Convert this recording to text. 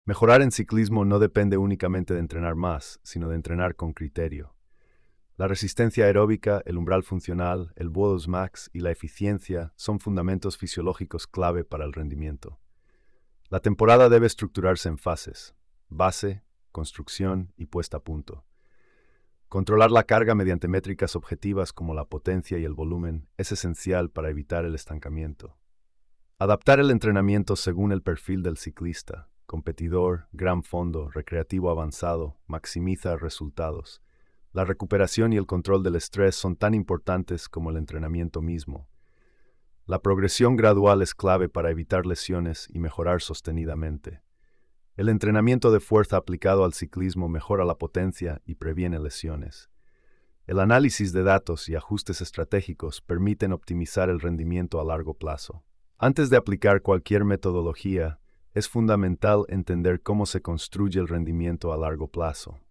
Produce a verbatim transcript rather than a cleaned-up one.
Mejorar en ciclismo no depende únicamente de entrenar más, sino de entrenar con criterio. La resistencia aeróbica, el umbral funcional, el V O dos max y la eficiencia son fundamentos fisiológicos clave para el rendimiento. La temporada debe estructurarse en fases: base, construcción y puesta a punto. Controlar la carga mediante métricas objetivas como la potencia y el volumen es esencial para evitar el estancamiento. Adaptar el entrenamiento según el perfil del ciclista, competidor, gran fondo, recreativo avanzado, maximiza resultados. La recuperación y el control del estrés son tan importantes como el entrenamiento mismo. La progresión gradual es clave para evitar lesiones y mejorar sostenidamente. El entrenamiento de fuerza aplicado al ciclismo mejora la potencia y previene lesiones. El análisis de datos y ajustes estratégicos permiten optimizar el rendimiento a largo plazo. Antes de aplicar cualquier metodología, es fundamental entender cómo se construye el rendimiento a largo plazo.